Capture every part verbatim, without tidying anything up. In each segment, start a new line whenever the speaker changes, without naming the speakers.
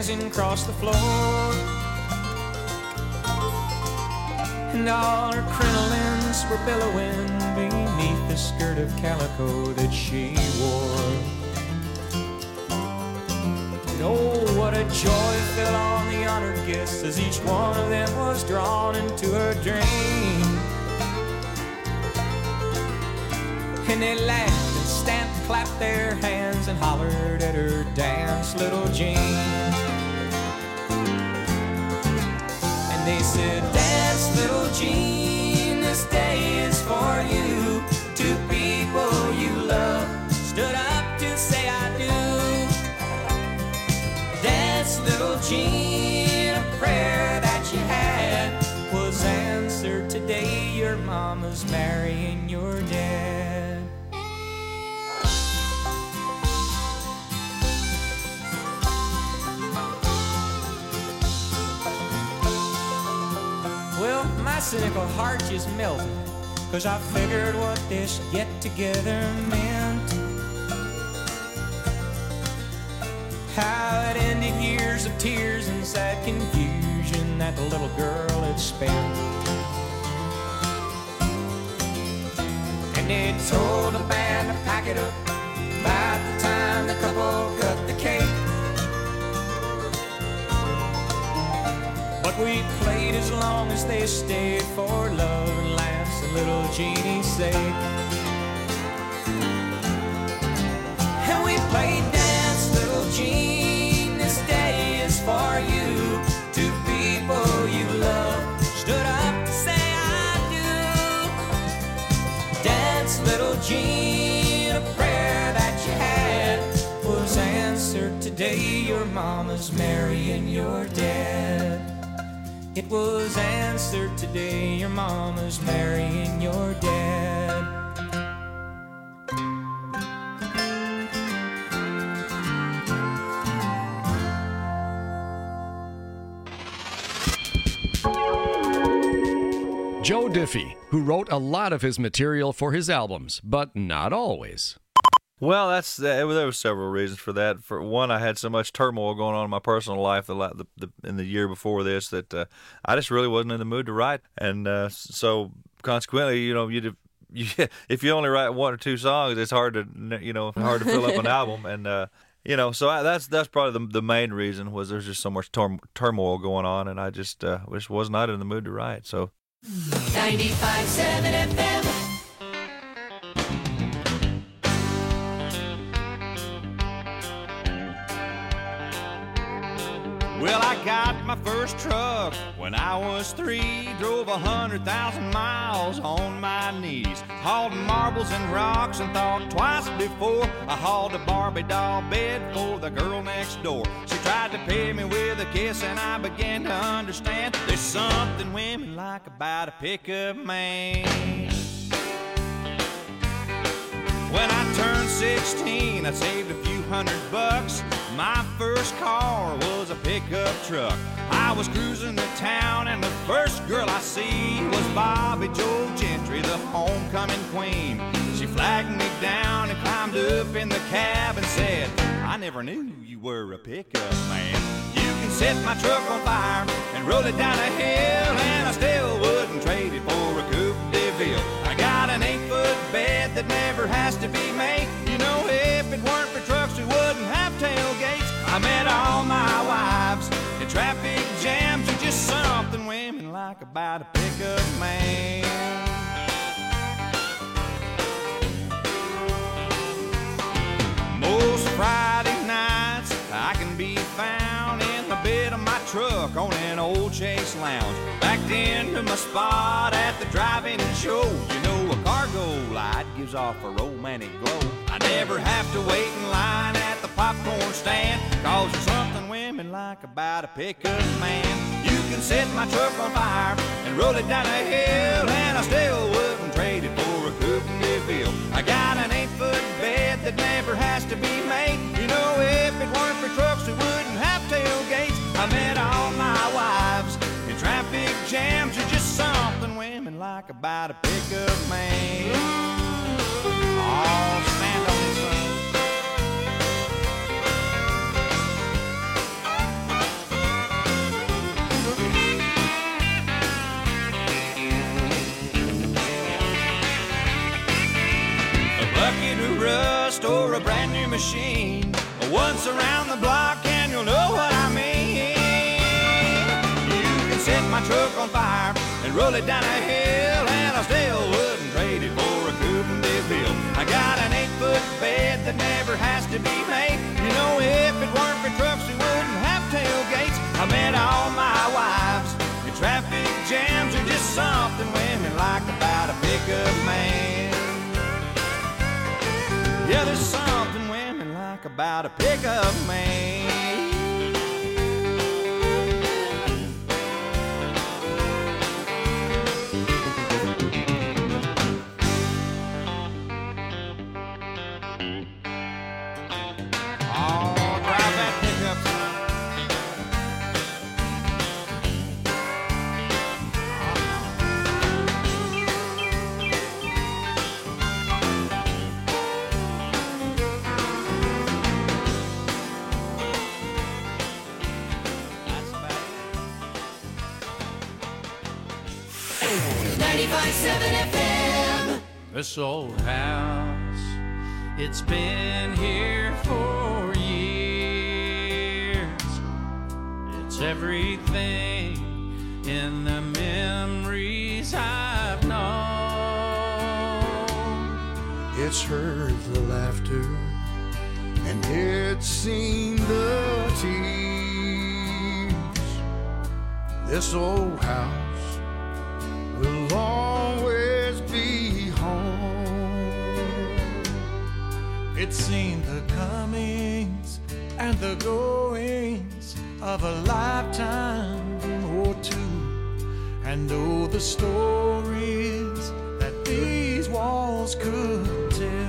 dancing across the floor. And all her crinolines were billowing beneath the skirt of calico that she wore. And oh, what a joy fell on the honored guests as each one of them was drawn into her dream. And they laughed and stamped, clapped their hands and hollered at her dance, little Jean. And they said, dance, little Jean, this day is for you. Two people you love stood up to say I do. Dance, little Jean, a prayer that you had was answered today. Your mama's marrying your dad. Well, my cynical heart just melted, 'cause I figured what this get-together meant. How it ended years of tears and sad confusion that the little girl had spent. And they told the band to pack it up by the time the couple cut the cake. But we played as long as they stayed for love and laughs and little Jeannie's sake. And we played dance, little Jean, this day is for you. Two people you love stood up to say I do. Dance, little Jean, a prayer that you had was answered today. Your mama's marrying your dad. It was answered today. Your mama's marrying your dad.
Joe Diffie, who wrote a lot of his material for his albums, but not always.
Well, that's uh, there were several reasons for that. For one, I had so much turmoil going on in my personal life the, the, the in the year before this that uh, I just really wasn't in the mood to write, and uh, so consequently, you know, you, you if you only write one or two songs, it's hard to you know hard to fill up an album, and uh, you know, so I, that's that's probably the the main reason was there's just so much tur- turmoil going on, and I just uh, just was not in the mood to write. So
ninety-five point seven F M.
Well, I got my first truck when I was three. Drove a hundred thousand miles on my knees. Hauled marbles and rocks and thought twice before I hauled a Barbie doll bed for the girl next door. She tried to pay me with a kiss and I began to understand there's something women like about a pickup man. When I turned sixteen, I saved a few hundred bucks. My first car was a pickup truck. I was cruising to town and the first girl I see was Bobby Joe Gentry, the homecoming queen. She flagged me down and climbed up in the cab and said, I never knew you were a pickup man. You can set my truck on fire and roll it down a hill, and I still wouldn't trade it for a Coupe de Ville. I got an eight-foot bed that never has to be made. You know, if it weren't for trucks, we wouldn't have tailgates. I met all my wives in traffic jams. There's just something women like about a pickup man. Most Friday nights I can be found in the bed of my truck on an old Chase Lounge, backed into my spot at the drive-in show. You know, a cargo light gives off a romantic glow. I never have to wait in line at the popcorn stand, 'cause there's something women like about a pickup man. You can set my truck on fire and roll it down a hill, and I still wouldn't trade it for a Coupe de Ville. I got an eight-foot bed that never has to be made. You know, if it weren't for trucks, we wouldn't have tailgates. I met all my wives in traffic jams. There's just something women like about a pickup man. Oh, stand on this one. machine. Once around the block and you'll know what I mean. You can set my truck on fire and roll it down a hill, and I still wouldn't trade it for a coupe and big bill. I got an eight-foot bed that never has to be made. You know, if it weren't for trucks, we wouldn't have tailgates. I met all my wives, and traffic jams are just something women like about a pickup man. Yeah, there's something women like about a pickup man. Oh, drive that pickup, son.
ninety-five seven F M.
This old house, it's been here for years. It's everything in the memories I've known.
It's heard the laughter and it's seen the tears. This old house will always be home.
It's seen the comings and the goings of a lifetime or two, and oh, the stories that these walls could tell.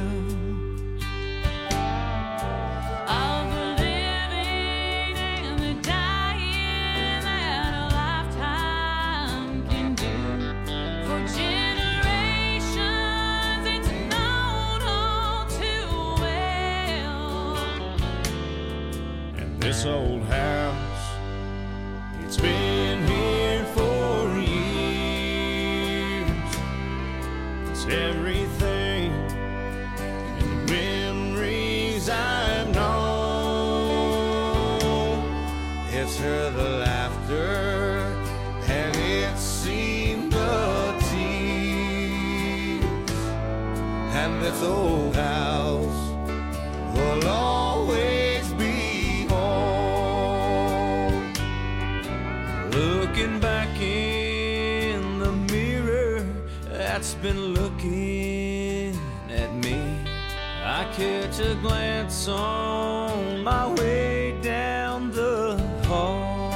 Of the living and the dying that a lifetime can do. For generations, it's known all too well.
And this old house, it's been here for years. It's everything in the memories I've known. It's heard the laughter and it's seen the tears. And this old house will always be home. Looking back in the mirror that's been looking at me, I catch a glance on my way down the hall.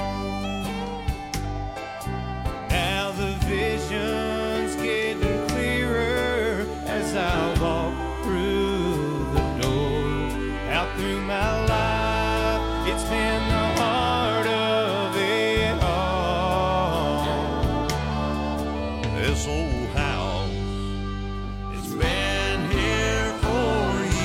Now the vision's getting clearer as I walk through the door. Out through my life, it's been the heart of it all. This old house, it's been here for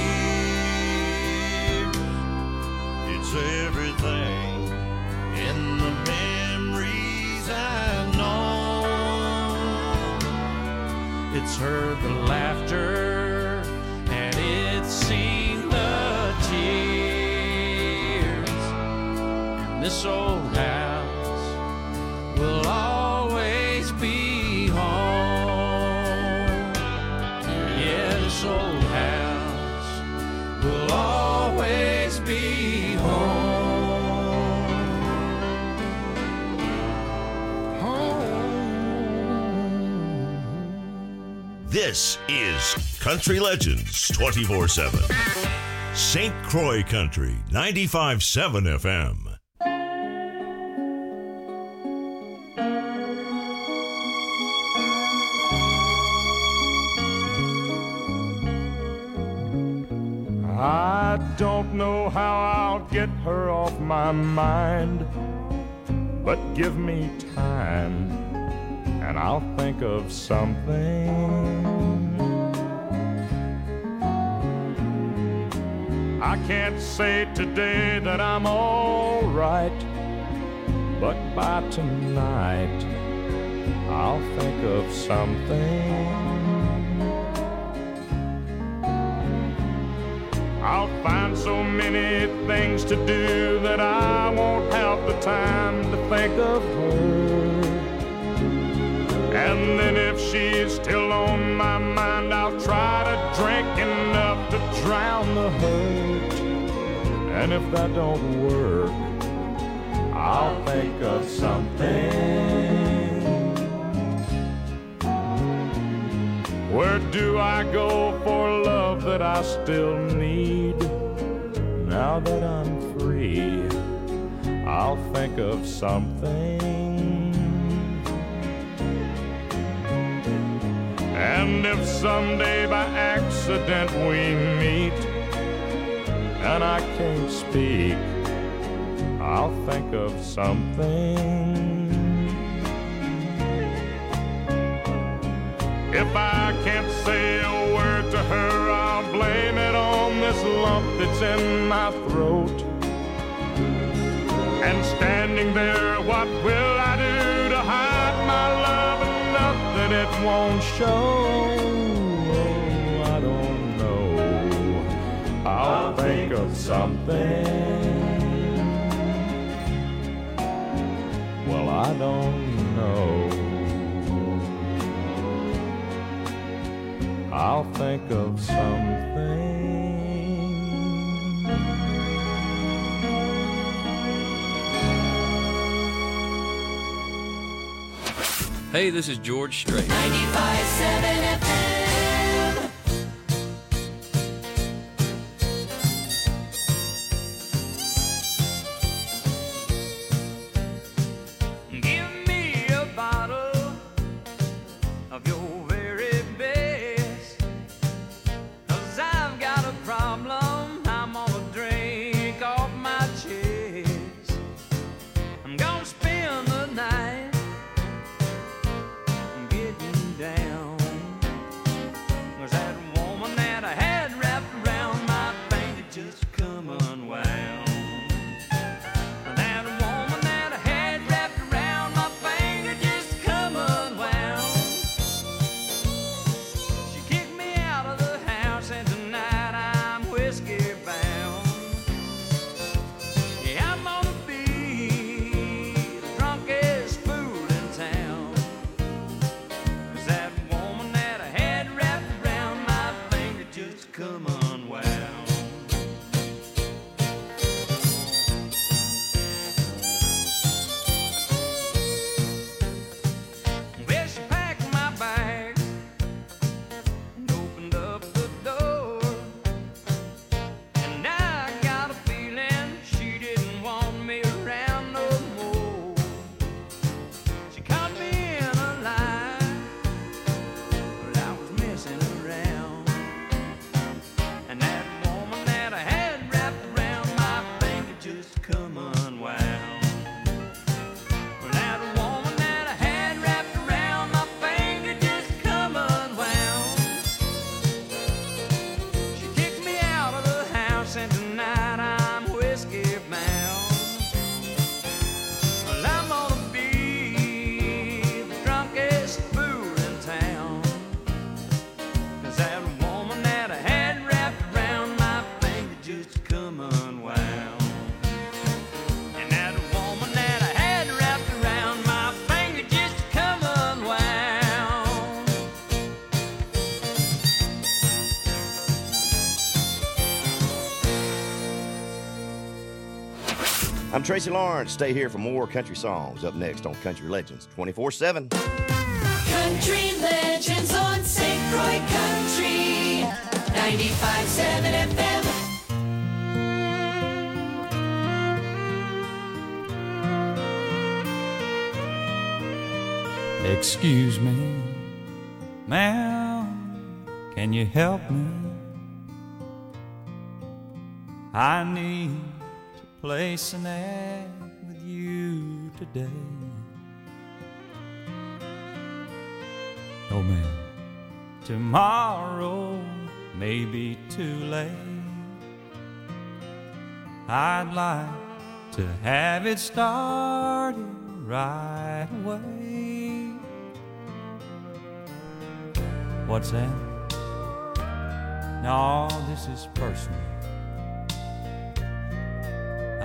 years. It's everything in the memories I've known.
It's heard the laughter and it's seen the tears. And this old house will always be home. Yeah, this old house will always be home.
This is Country Legends twenty-four seven. Saint Croix Country, ninety-five seven F M.
I don't know how I'll get her off my mind, but give me time and I'll think of something. I can't say today that I'm all right, but by tonight I'll think of something. I'll find so many things to do that I won't have the time to think of her. And then if she's still on my mind, I'll try to drink enough to drown the hurt. And if that don't work, I'll think of something. Where do I go for love that I still need? Now that I'm free, I'll think of something. And if someday by accident we meet and I can't speak, I'll think of something. If I can't say a word to her, I'll blame it on this lump that's in my throat. And standing there, what will I do to hide my love enough that it won't show? Oh, I don't know. I'll think of something. Well, I don't know. I'll think of something.
Hey, this is George Strait.
ninety-five point seven F M.
Give me a bottle of your very best, 'cause I've got a problem I'm gonna drink off my chest. I'm gonna spend the night getting down, 'cause that woman that I had wrapped around my finger just come unwound. That woman that I had wrapped around my finger just come unwound. She kicked me out of the house and tonight I'm whiskey bound. Yeah, I'm gonna be the drunkest fool in town, 'cause that woman that I had wrapped around my finger just come unwound. Well, she packed my bag and opened up the door, and I got a feeling she didn't want me around no more. She caught me in a lie, but I was messing around, and that woman that I had wrapped around my finger just come unwound. That woman that I had wrapped around my finger just come unwound. She kicked me out of the house and tonight I'm whiskey bound. Well, I'm gonna be the drunkest fool in town, 'cause that woman that I had wrapped around my finger just come unwound. And that woman that I had wrapped around my finger just come unwound.
I'm Tracy Lawrence. Stay here for more country songs. Up next on Country Legends twenty-four seven.
Country Legends on Saint Croix Country. ninety-five point seven F M.
Excuse me, ma'am, can you help me? I need to place an ad with you today. Oh man, tomorrow may be too late. I'd like to have it started right away. What's that? No, this is personal.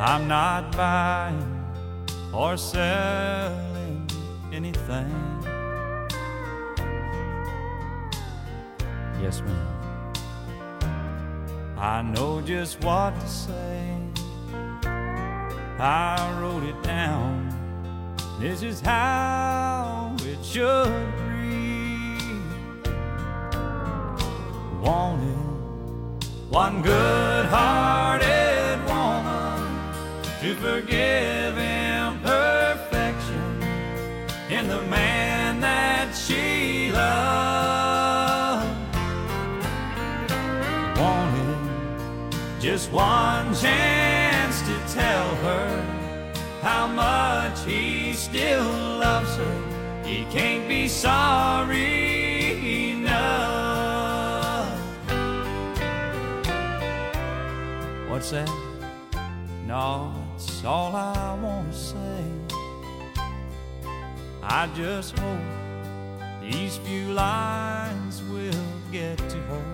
I'm not buying or selling anything. Yes, ma'am. I know just what to say. I wrote it down. This is how it should read. Wanted one good-hearted woman to forgive imperfection in the man that she loved. Wanted just one chance to tell her how much he still loves her. He can't be sorry enough. What's that? No, it's all I want to say. I just hope these few lines will get to her.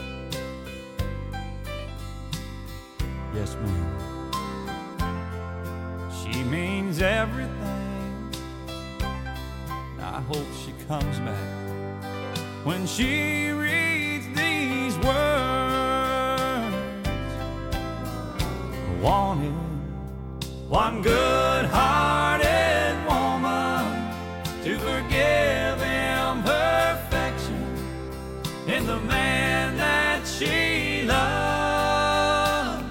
Yes, ma'am. She means everything. I hope she comes back when she reads these words. Wanted one good-hearted woman to forgive imperfection in the man that she loved.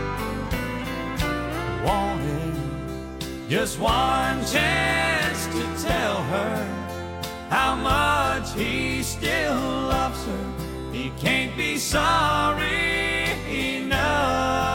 Wanted just one chance to tell her how much he still loves her. He can't be sorry enough.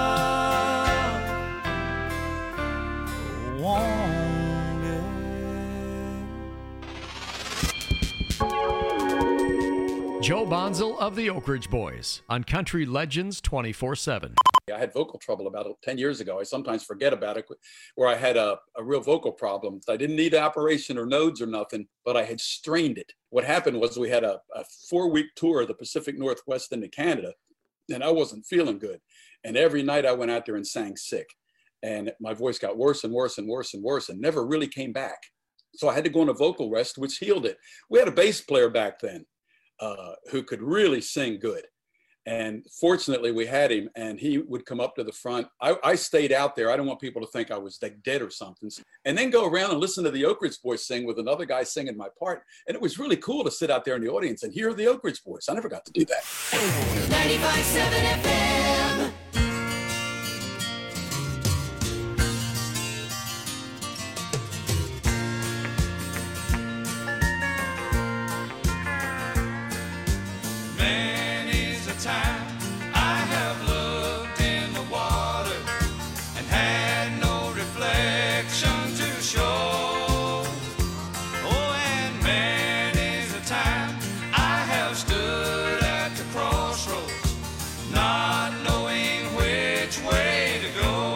Joe Bonzel of the Oak Ridge Boys on Country Legends twenty-four seven.
I had vocal trouble about ten years ago. I sometimes forget about it, where I had a, a real vocal problem. I didn't need operation or nodes or nothing, but I had strained it. What happened was we had a, a four-week tour of the Pacific Northwest into Canada, and I wasn't feeling good. And every night I went out there and sang sick. And my voice got worse and worse and worse and worse and never really came back. So I had to go on a vocal rest, which healed it. We had a bass player back then uh, who could really sing good. And fortunately, we had him, and he would come up to the front. I, I stayed out there. I don't want people to think I was like dead or something. And then go around and listen to the Oak Ridge Boys sing with another guy singing my part. And it was really cool to sit out there in the audience and hear the Oak Ridge Boys. I never got to do that.
ninety-five point seven F M.
Time I have looked in the water and had no reflection to show. Oh, and many's the time I have stood at the crossroads, not knowing which way to go.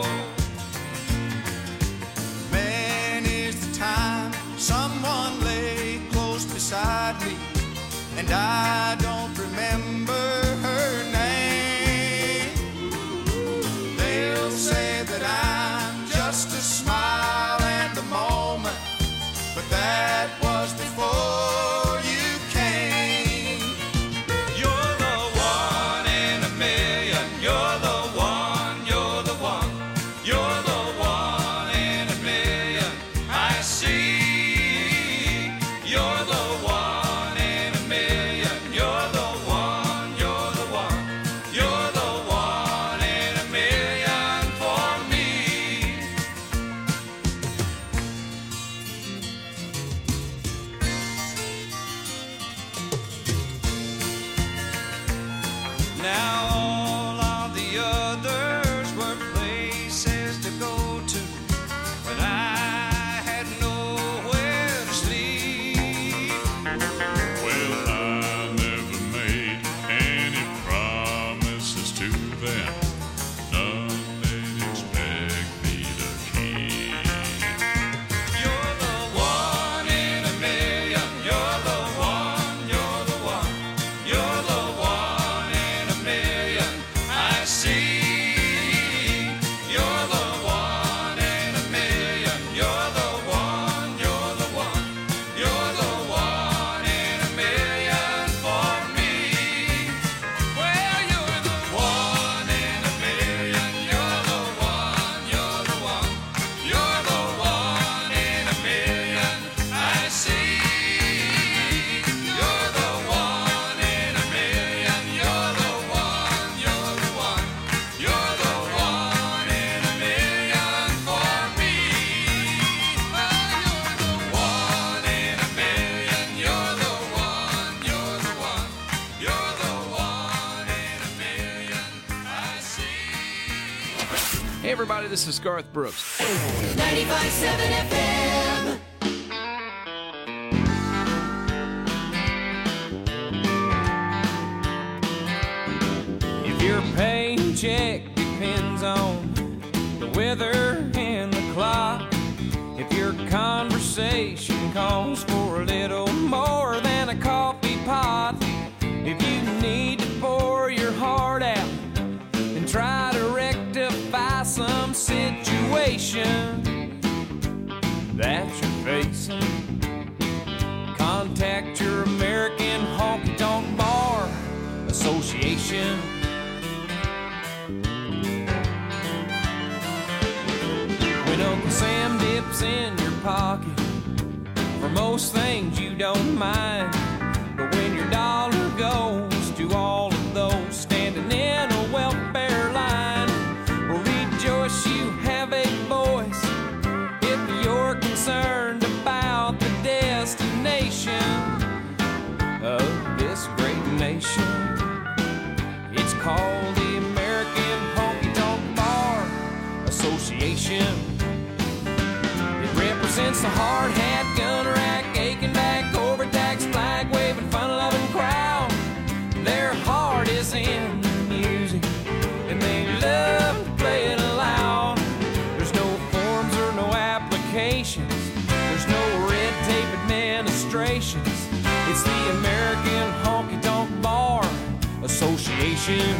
Many's the time someone lay close beside me, and I don't remember her name. They'll say that I'm just a smile and a moment, but that was before you came.
You're the one in a million. You're the one, you're the one. You're the one in a million. I see. You're the one in a million. You're
everybody. This is Garth Brooks.
ninety-five point seven F M.
If your paycheck depends on the weather and the clock, if your conversation calls for a little more than a coffee pot, if you need to pour your heart out and try to rectify some situation that you're facing, contact your American Honky Tonk Bar Association. When Uncle Sam dips in your pocket, for most things you don't mind, but when your dollar goes to all of those standing in a welfare line, well, rejoice you have a voice if you're concerned about the destination of this great nation. It's called the American Honky Tonk Bar Association. It represents the hard hat, gunner rack, aching back, overtaxed, flag waving, fun loving crowd. Their heart is in the music and they love to play it loud. There's no forms or no applications, there's no red tape administrations. It's the American Honky Tonk Bar Association.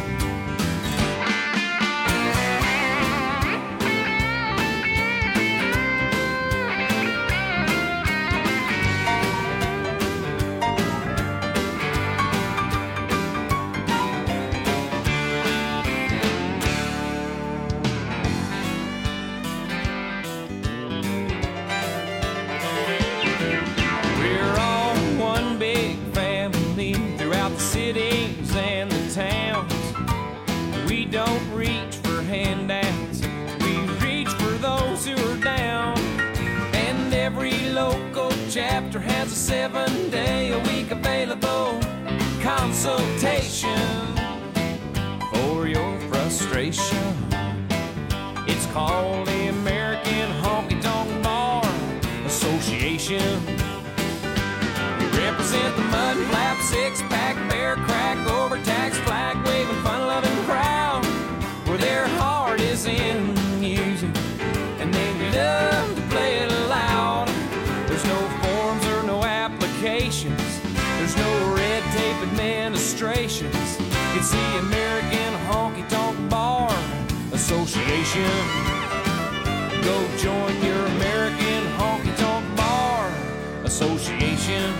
We're all one big family throughout the cities and the towns. We don't reach for handouts, we reach for those who are down. And every local chapter has a seven day a week available consultation for your frustration. It's called the American Honky Tonk Bar Association. We represent the mud flap, six pack, bear crack, overtaxed, flag waving, fun loving crowd, where their heart is in the music and they love to play it loud. There's no forms or no applications, there's no red tape administrations. It's the American Honky Tonk Bar Association. Go join your American Honky Tonk Bar Association.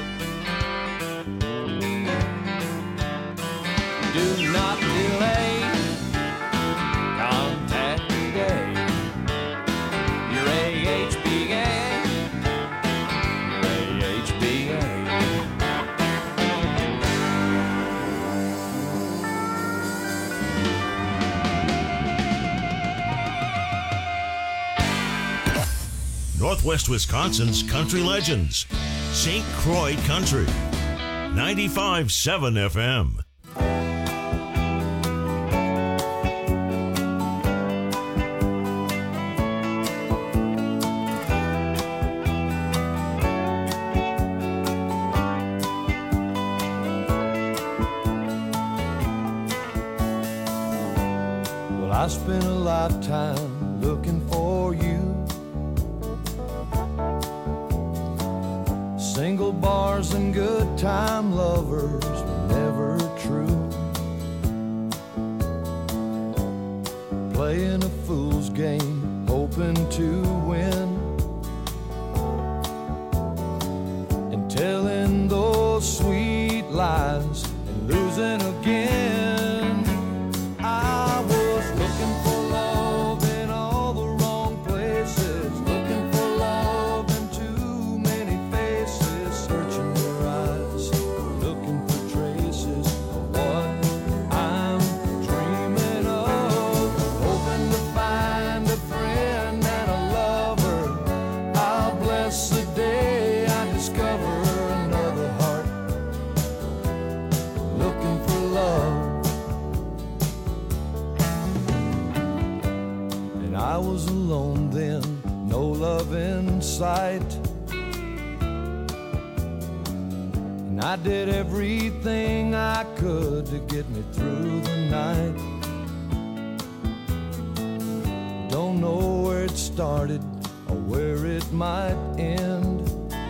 Do not delay, contact today your A H B A, your A H B A.
Northwest Wisconsin's Country Legends, Saint Croix Country, ninety-five point seven F M.
Well, I spent a lifetime looking for you. Single bars and good time lovers were never true. Playing a fool's game, hoping to win, and telling those sweet lies and losing again. I was looking for love in all the wrong places, looking for love in too many faces, searching their eyes, looking for traces of what I'm dreaming of, hoping to find a friend and a
I was alone then, no love in sight. And I did everything I could to get me through the night. Don't know where it started or where it might end.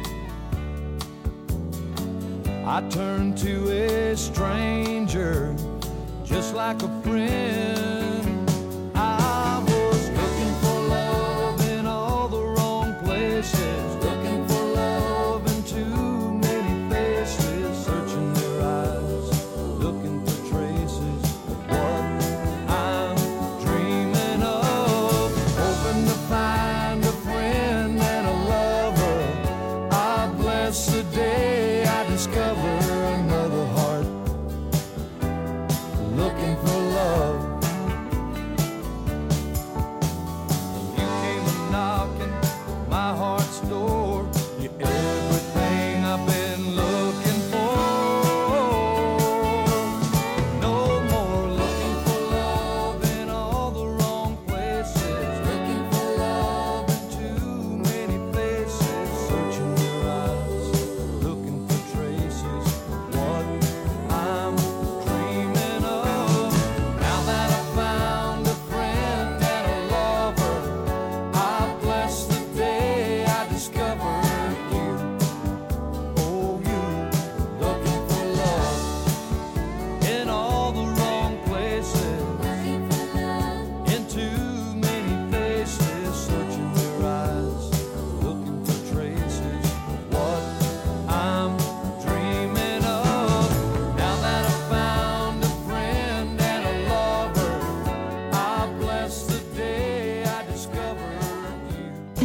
I turned to a stranger just like a friend. I was looking for love in all the wrong places, looking for love in too many faces, searching their eyes, looking for traces of what I'm dreaming of, hoping to find a friend and a lover. I bless the day I discover another heart looking for love. You came a-knocking my heart's door. You're everything I've been looking for. No more looking for love in all the wrong places, looking for love in too many faces, searching your eyes, looking for traces of what I'm dreaming of. Now that I found a friend and a lover, I bless the day I discovered you. Oh, you looking for love in all the wrong places, in too many faces, searching your eyes, looking for traces of what I'm dreaming of. Now that I found a friend and a lover, I bless the day I discovered you.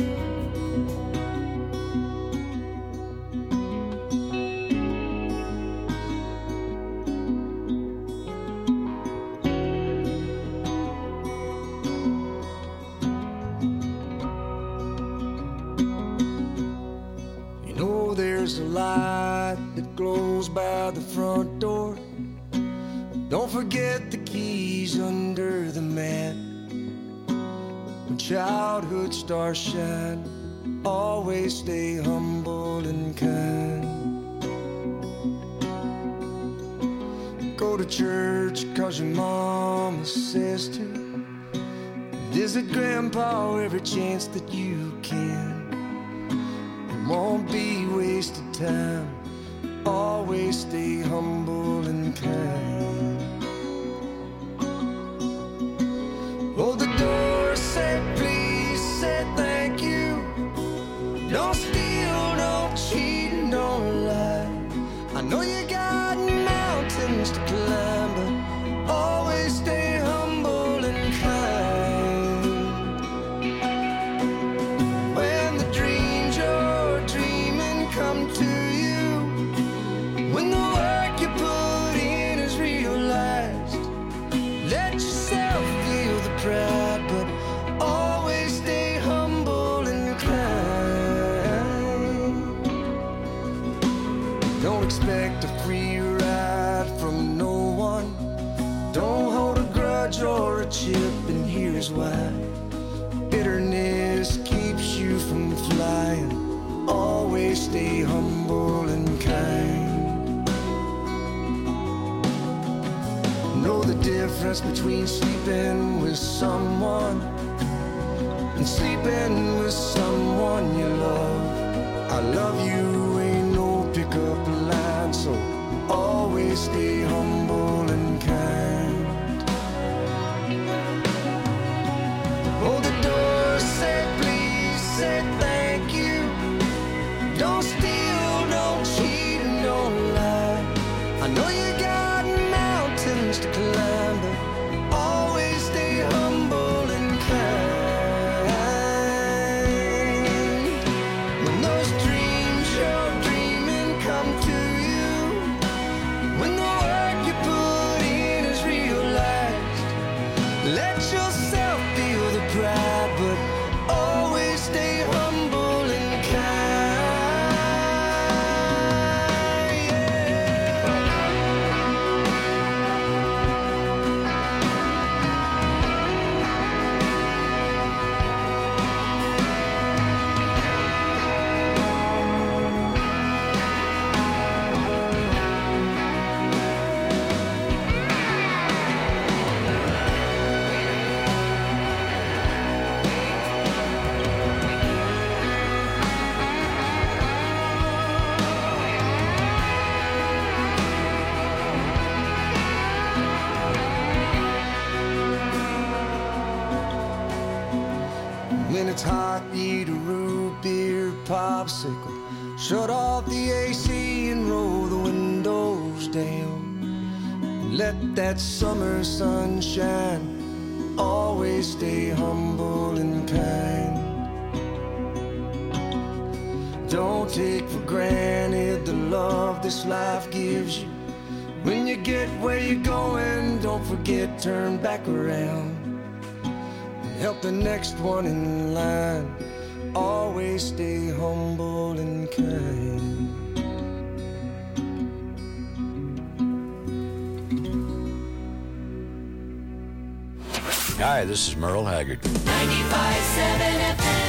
You know there's a light that glows by the front door. Don't forget the keys under the mat. When childhood stars shine, always stay humble and kind. Go to church cause your mama says to. Visit grandpa every chance that you can. It won't be wasted time. Always stay humble and kind. Hold the door, say please, say thank you. Don't steal, don't cheat, and don't lie. I know you got mountains to climb, but always stay humble and kind. When the dreams you're dreaming come to you, when the work you put in is realized, let yourself feel the pride, but always stay humble and kind. Don't expect a free ride from no one. Don't hold a grudge or a chip, and here's why. Bitterness keeps you from flying. Always stay humble and kind. Know the difference between sleeping with someone and sleeping with someone you love. I love you ain't no pickup line, so always stay humble and kind. Hold the door, say please, say thank you. Don't steal, don't cheat, and don't lie. I know you got mountains to climb, but always stay humble and kind. When those dreams you're dreaming come to you, when the work you When it's hot, eat a root beer popsicle. Shut off the A C and roll the windows down. Let that summer sun shine. Always stay humble and kind. Don't take for granted the love this life gives you. When you get where you're going, don't forget, turn back around. Help the next one in line. Always stay humble and kind.
Hi, this is Merle Haggard.
ninety-five seven F M.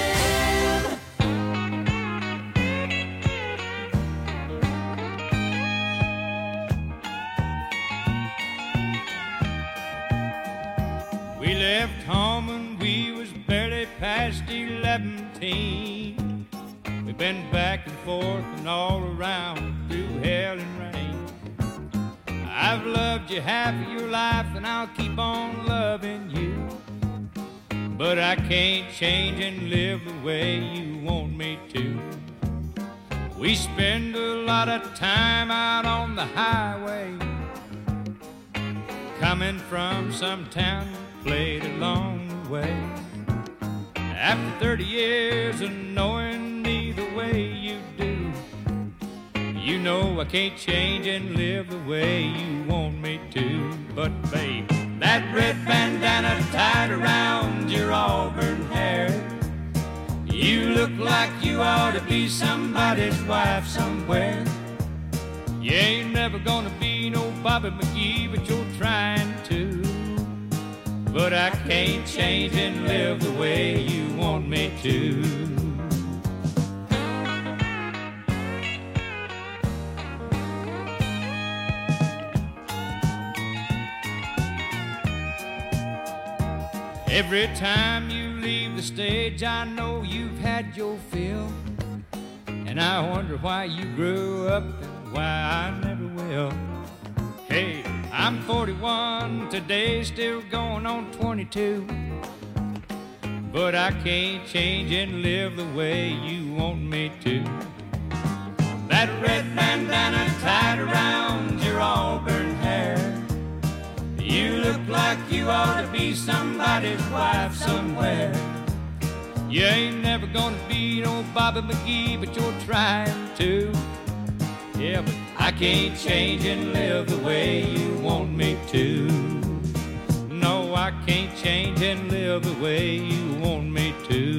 We left home when we was barely past eleven. We've been back and forth and all around through hell and rain. I've loved you half of your life and I'll keep on loving you. But I can't change and live the way you want me to. We spend a lot of time out on the highway, coming from some town played along the way. After thirty years of knowing me the way you do, you know I can't change and live the way you want me to. But babe, that red bandana tied around your auburn hair, you look like you ought to be somebody's wife somewhere. You ain't never gonna be no Bobby McGee, but you're trying to. But I can't change and live the way you want me to. Every time you leave the stage, I know you've had your fill, and I wonder why you grew up and why I never will. Hey, I'm forty-one today, still going on twenty-two, but I can't change and live the way you want me to. That red bandana tied around your auburn hair, you look like you ought to be somebody's wife somewhere. You ain't never gonna be no Bobby McGee, but you're trying to. Yeah, but I can't change and live the way you want me to. No, I can't change and live the way you want me to.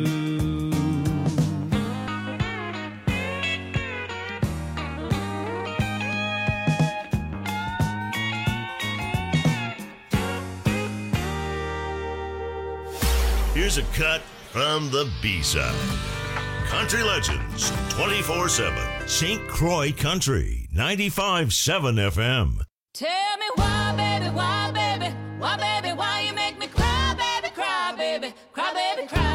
Here's a cut from the B-side. Country Legends, twenty-four seven. Saint Croix Country, ninety-five seven F M.
Tell me why, baby, why, baby, why, baby, why you make me cry, baby, cry, baby, cry, baby, cry.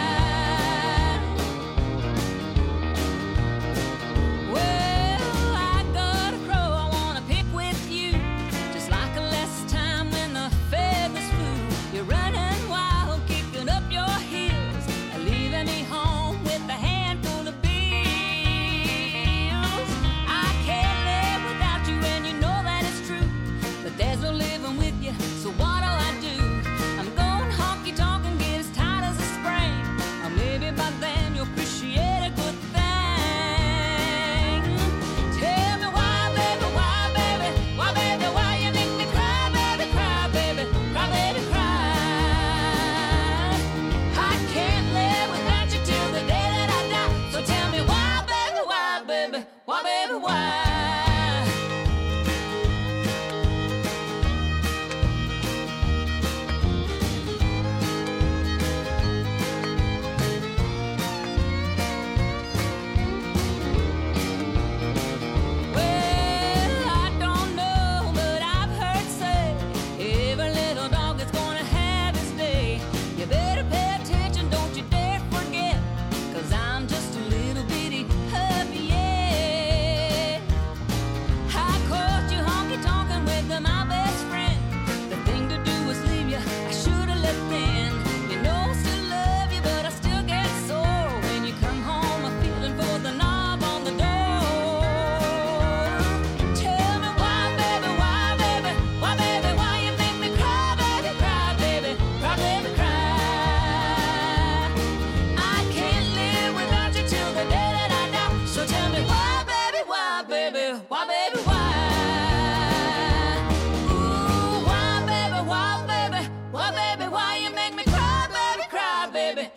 Well, I got a crow I wanna pick with you, just like a last time when the feathers flew. You're running wild, kicking up your heels, and leaving me home with a handful of bills. I can't live without you, and you know that it's true, but there's no living with you, so what do I do? I'm going honky-tonk and get as tight as a spring, or maybe by then you'll appreciate a good thing. Tell me why, baby, why, baby, why, baby, why you make me cry, baby, cry, baby, cry, baby, cry. I can't live without you till the day that I die, so tell me why, baby, why, baby, why, baby, why. Well, I don't know, but I've heard say every little dog is gonna have his day. You better pay attention, don't you dare forget, 'cause I'm just a little bitty puppy, yeah.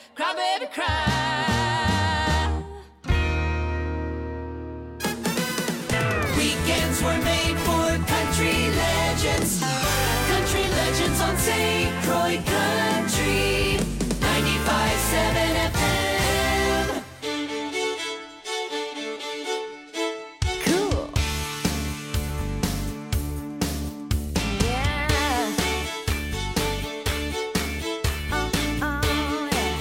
cry, baby, cry.
Weekends were made for country legends. Country legends on Saint Croix Country ninety-five point seven F M.
Cool. Yeah. Oh, oh, yeah.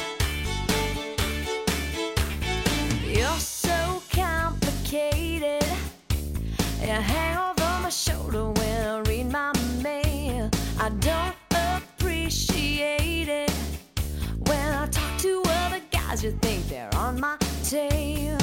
You're so complicated. You hang over my shoulder when I read my mail. I don't appreciate it when I talk to other guys. You think they're on my tail.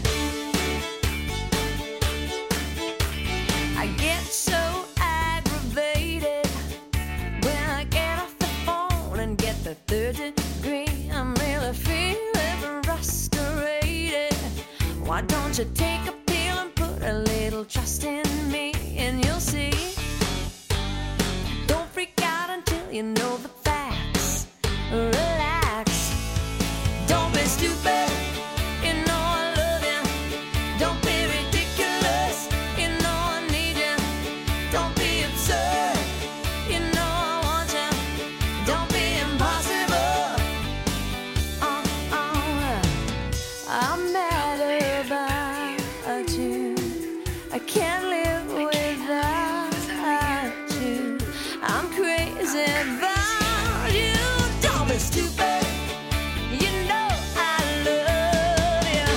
I get so aggravated when I get off the phone and get the third degree. I'm really feeling frustrated. Why don't you take a pill and put a little trust in me, and you'll see. Don't freak out until you know the facts. Relax. Don't be stupid. You know I love you. Don't be ridiculous. You know I need you. Don't be absurd. You know I want you. Don't be impossible. Uh, uh, I'm mad about you. I can't live without you. I'm crazy about you. Don't be stupid. You know I love you.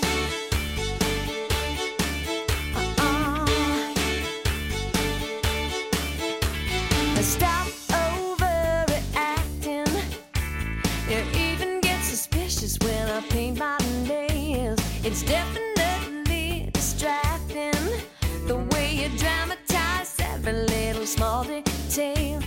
Uh-uh. Stop overreacting. You even get suspicious when I paint my nails. It's definitely distracting the way you dramatize every little small detail.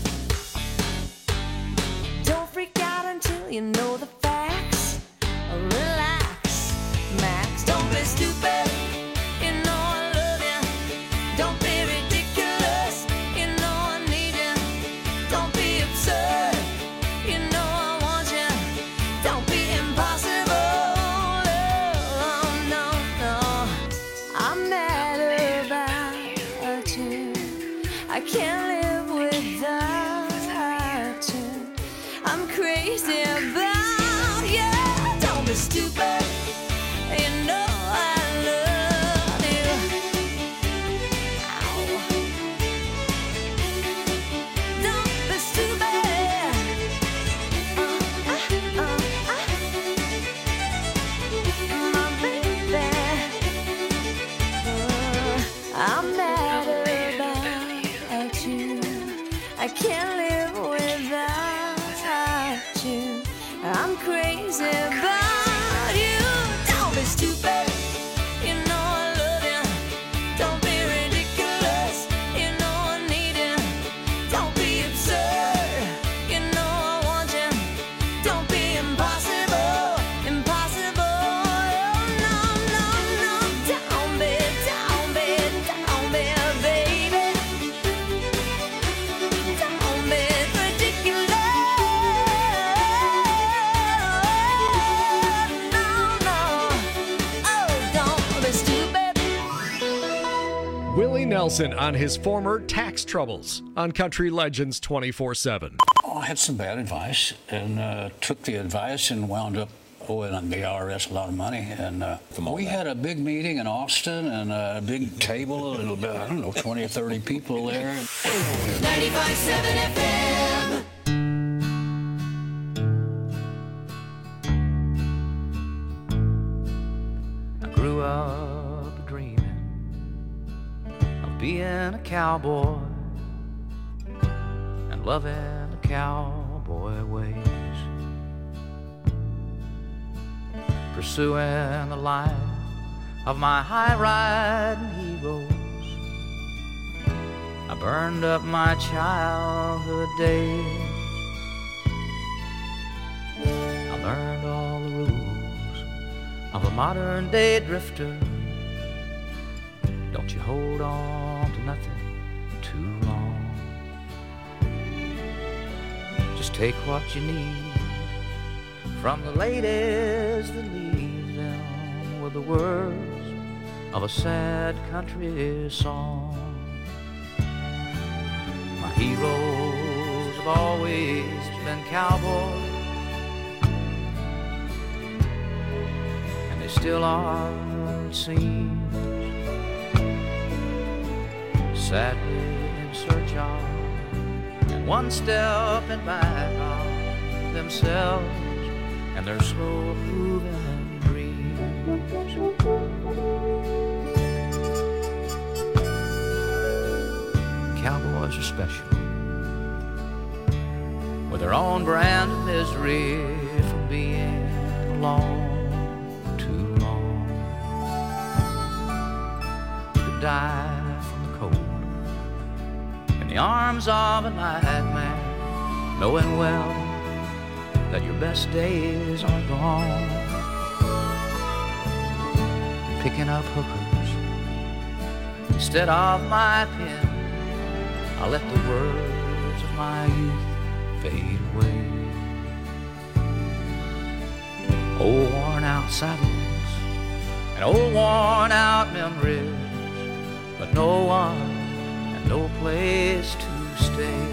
Don't freak out until you know the facts. Relax, Max. Don't be stupid. You know I love you. Don't be ridiculous. You know I need you. Don't be absurd. You know I want you. Don't be impossible. Oh, no, no. I'm mad about you. I can't live without you. I'm crazy about you. Don't be stupid. You know I love you. Ow. Don't be stupid. Uh, uh, uh, uh. My baby. Uh, I'm mad about you. I can't live without you. I'm crazy about you. Don't be stupid. You know I love you. Don't be ridiculous. You know I need you. Don't be absurd. You know I want you. Don't be impossible. Impossible. Oh, no, no, no. Don't be, don't be, don't be, baby. Don't be ridiculous. No, no. Oh, don't be stupid.
Willie Nelson on his former tax troubles on Country Legends twenty-four seven.
Oh, I had some bad advice and uh, took the advice and wound up owing the I R S a lot of money. And uh, we had a big meeting in Austin and a big table, and about, I don't know, twenty or thirty people there.
ninety-five point seven F M.
I grew up dreaming of being a cowboy and loving the cowboy ways, pursuing the life of my high-riding heroes. I burned up my childhood days. I learned all the rules of a modern-day drifter. Don't you hold on to nothing too long. Just take what you need from the ladies that leave them with the words of a sad country song. My heroes have always been cowboys, and they still are, it seems, sadly in search of, and one step in back of themselves and their slow moving dreams. Cowboys are special, with their own brand of misery from being alone too long. You could die from the cold in the arms of a nightmare, knowing well that your best days are gone. Picking up hookers instead of my pen, I let the words of my youth fade away. Old worn out saddles and old worn out memories, but no one and no place to stay.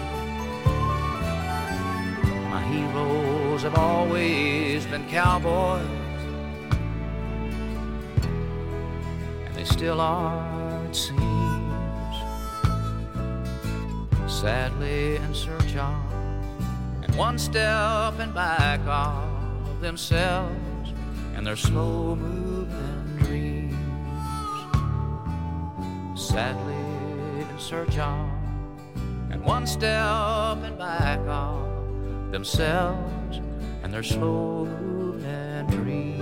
My heroes have always been cowboys, and they still are, it seems, sadly in search of, and one step in back of themselves and their slow moving dreams. Sadly in search of, and one step in back of themselves and their slow moving dreams.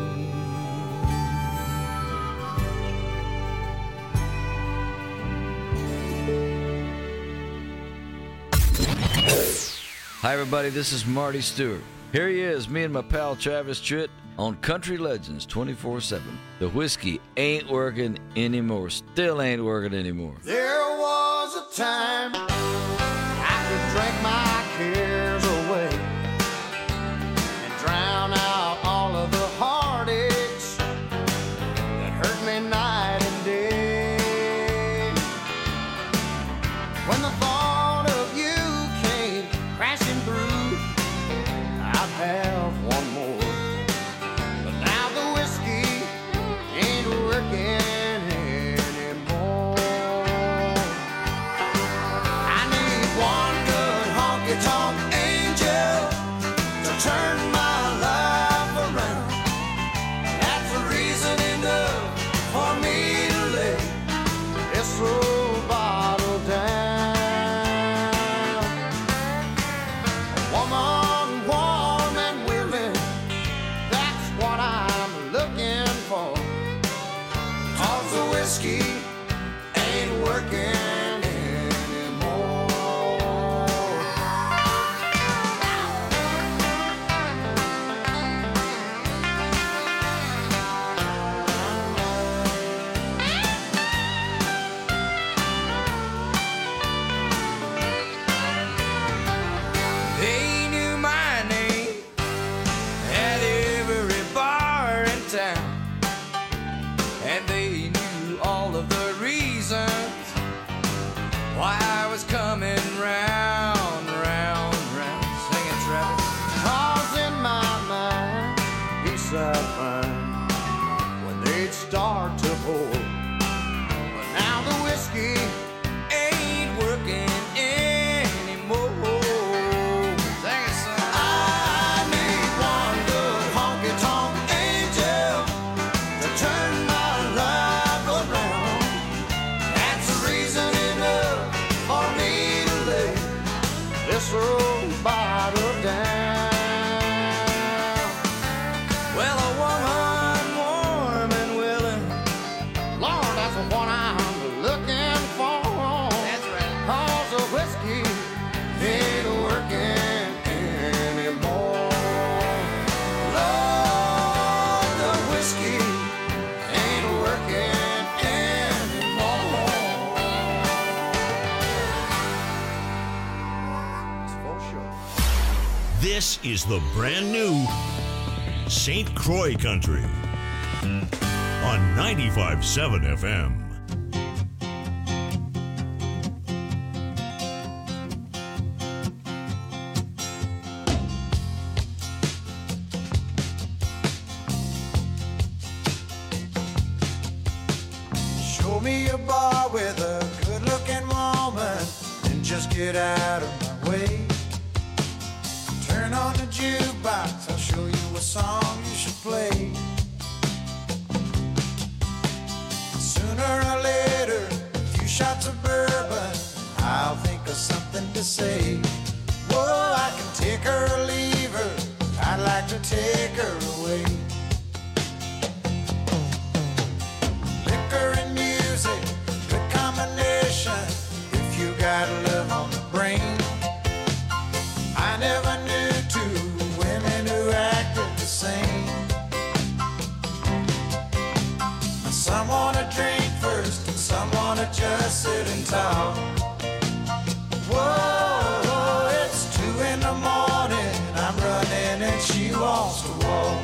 Hi everybody, this is Marty Stewart. Here he is, me and my pal Travis Tritt on Country Legends twenty-four seven. The whiskey ain't working anymore, still ain't working anymore.
There was a time I could drink my cares away and drown out all of the heartaches that hurt me night and day. When the thought of you came crashing through, I'd have one more. But now the whiskey ain't working anymore. I need one good honky-tonk angel to turn my life around. That's a reason enough for me to lay this old bottle down. A woman warm and willing, that's what I'm looking for. 'Cause the whiskey ain't working anymore.
They knew my name at every bar in town, and they knew all of the reasons why I was coming round, round, round. Sing it, Travis.
'Cause in my mind, he sat fine when they'd start to pour. But now the whiskey
Ain't working anymore. Sing it, son.
I need one good honky-tonk angel to turn my life around. That's a reason enough for me to lay this old bottle down.
Well, a woman warm and willing,
is the brand new Saint Croix Country on ninety-five point seven F M.
Show me a bar with a good-looking woman and just get out of my way. Turn on the jukebox, I'll show you a song you should play. Sooner or later, a few shots of bourbon, I'll think of something to say. Whoa, I can take her or leave her, I'd like to take her away. Liquor and music, good combination, if you got love on the brain. I never knew two women who acted the same. Some wanna drink first and some wanna just sit and talk. Whoa, it's two in the morning, I'm running and she wants to walk.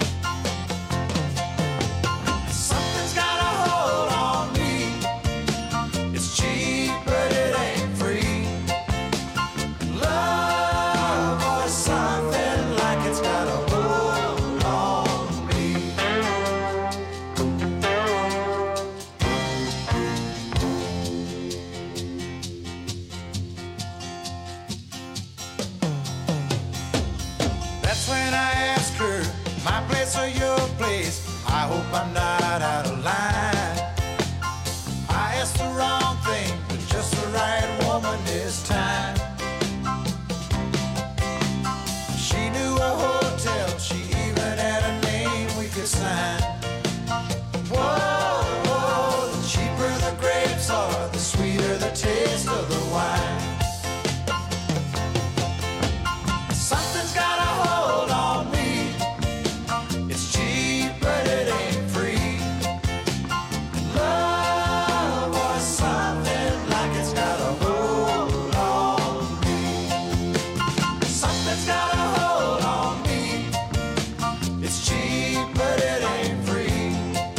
Something's got a hold on me. It's cheap, but it ain't free. Love or something like it's got a hold on me. That's when I ask her, my place or your place? I hope I'm not out of line. I asked the wrong thing, but just the right woman this time. She knew a hotel, she even had a name we could sign. Whoa, whoa, the cheaper the grapes are, the sweeter the taste of the wine. Something's got a hold on me. It's cheap, but it ain't free. Love or something like it's got a hold on me. Something's got a hold on me. It's cheap, but it ain't free.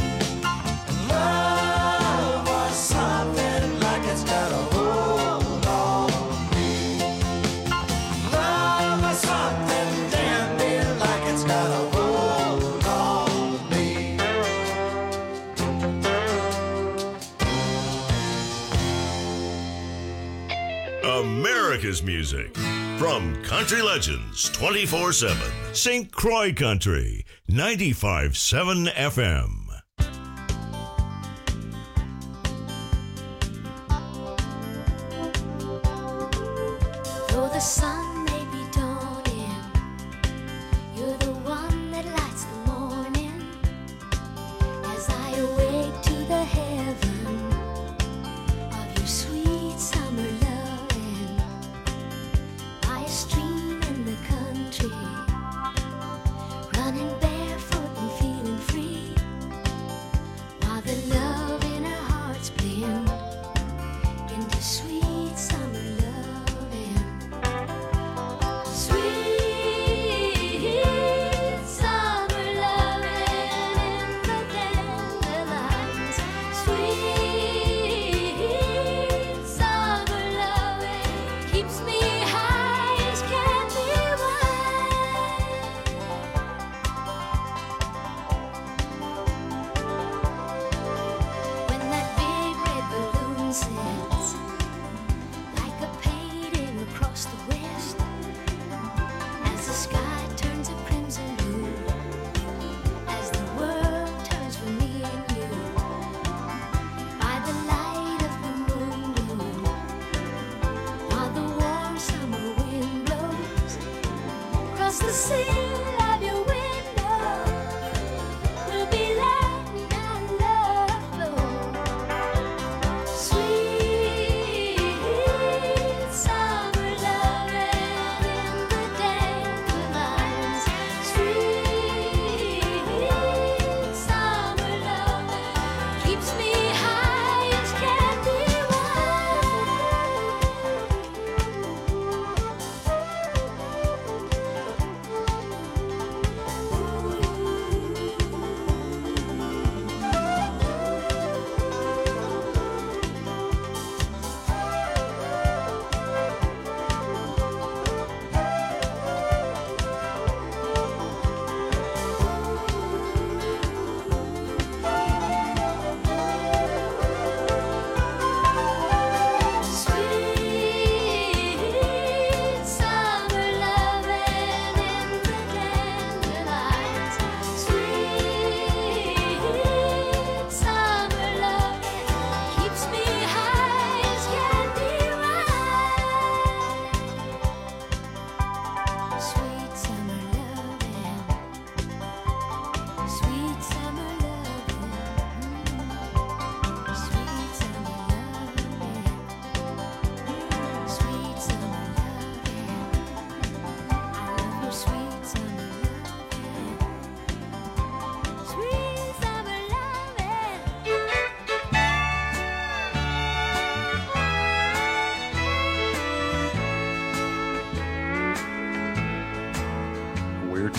Love or something like it's got a hold on me. Love or something damn near like it's got a hold on me.
America's music from Country Legends twenty-four seven. Saint Croix Country, ninety-five point seven F M.
Though the sun may be dawning, you're the one that lights the morning. As I awake to the heaven of your sweet summer loving, by a stream in the country, running barefoot and feeling free.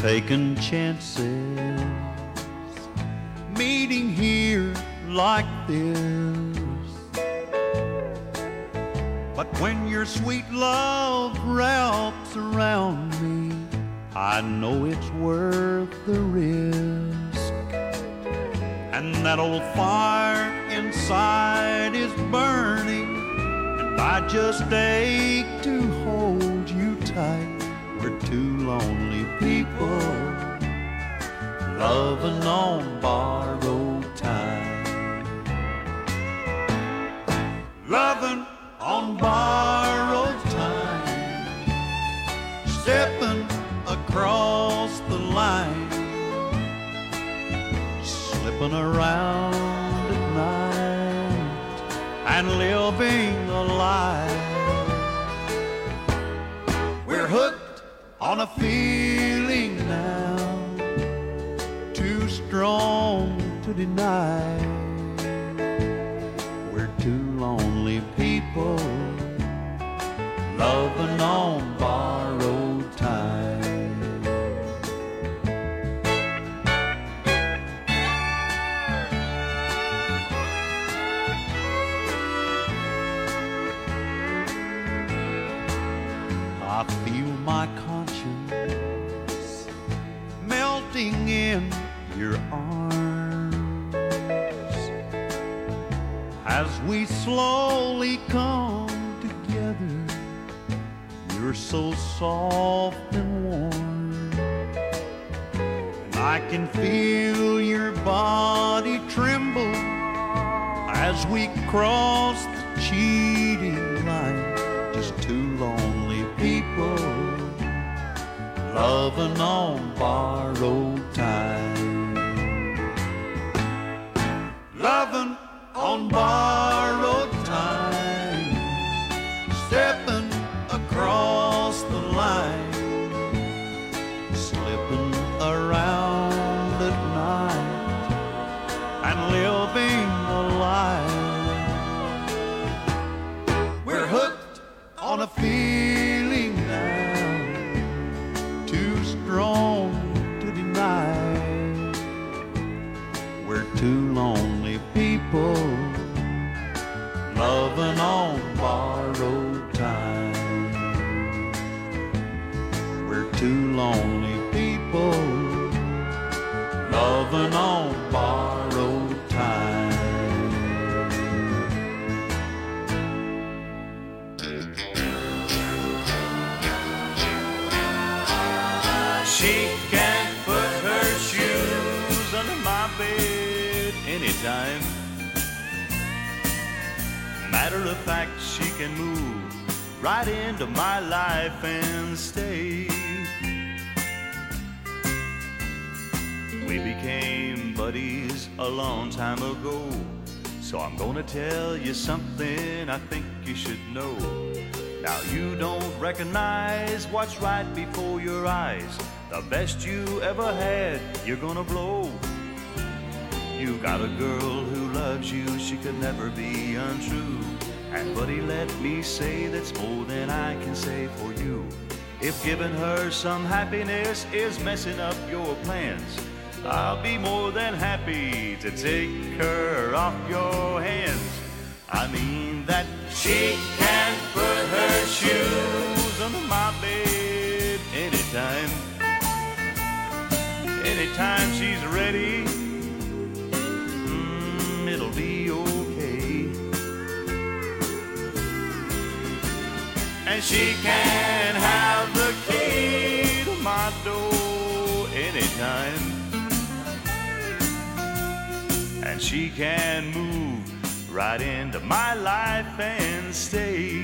taking chances, meeting here like this. But when your sweet love wraps around me, I know it's worth the risk. And that old fire inside is burning, and I just ache to hold you tight. We're two lonely people loving on borrowed time. Loving on borrowed time, stepping across the line, slipping around at night and living a lie. We're hooked on a feeling now, too strong to deny. We're two lonely people loving on borrowed time. I feel my conscience melting in your arms as we slowly come together. You're so soft and warm, and I can feel your body tremble as we cross the cheating line. Just two lonely people loving on borrowed time. Loving on borrowed time, stepping across the line, slipping around at night and living a lie. We're hooked on a feeling now, too strong to deny. We're two lonely people loving on borrowed time. We're two lonely people loving on borrowed time.
She can put her shoes under my bed anytime. Matter of fact, she can move right into my life and stay. We became buddies a long time ago, so I'm gonna tell you something I think you should know. Now you don't recognize what's right before your eyes. The best you ever had, you're gonna blow. You got a girl who loves you, she could never be untrue. And buddy, let me say that's more than I can say for you. If giving her some happiness is messing up your plans, I'll be more than happy to take her off your hands. I mean that she can put her shoes under my bed anytime. Anytime she's ready, mm, it'll be okay. And she can have the key to my door anytime. And she can move right into my life and stay.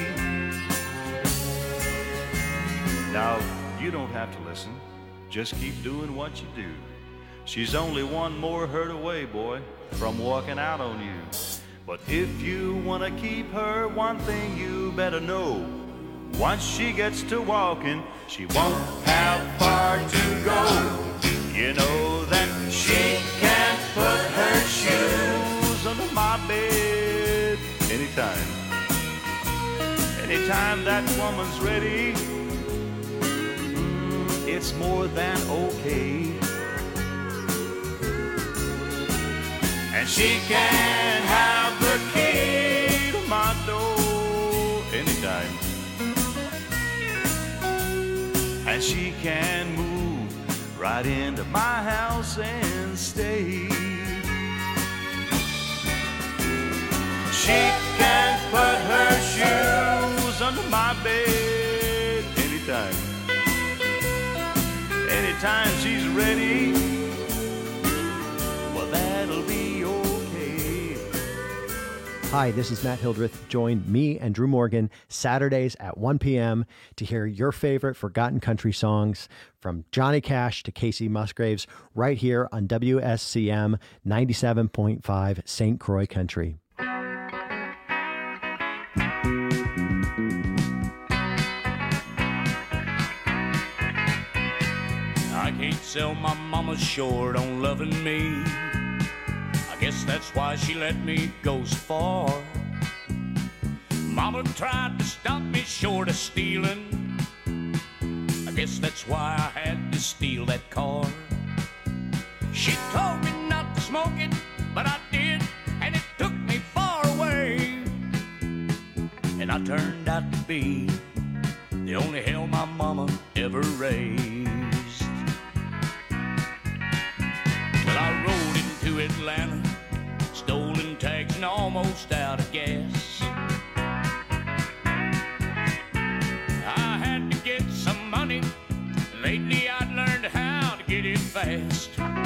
Now, you don't have to listen. Just keep doing what you do. She's only one more hurt away, boy, from walking out on you. But if you want to keep her, one thing you better know. Once she gets to walking, she won't have far to go. You know that she can put her shoes under my bed anytime. Anytime that woman's ready, it's more than okay. And she can have the key to my door anytime. And she can move right into my house and stay. She can put her shoes under my bed anytime. Anytime she's ready, well, that'll be okay.
Hi, this is Matt Hildreth. Join me and Drew Morgan Saturdays at one p.m. to hear your favorite forgotten country songs from Johnny Cash to Casey Musgraves right here on W S C M ninety-seven point five Saint Croix Country.
I can't sell my mama short on loving me. I guess that's why she let me go so far. Mama tried to stop me short of stealing. I guess that's why I had to steal that car. She told me not to smoke it, but I did, and it took me far away. And I turned out to be the only hell my mama ever raised. Well, I rode into Atlanta, stolen tags and almost out of gas. I had to get some money. Lately I'd learned how to get it fast.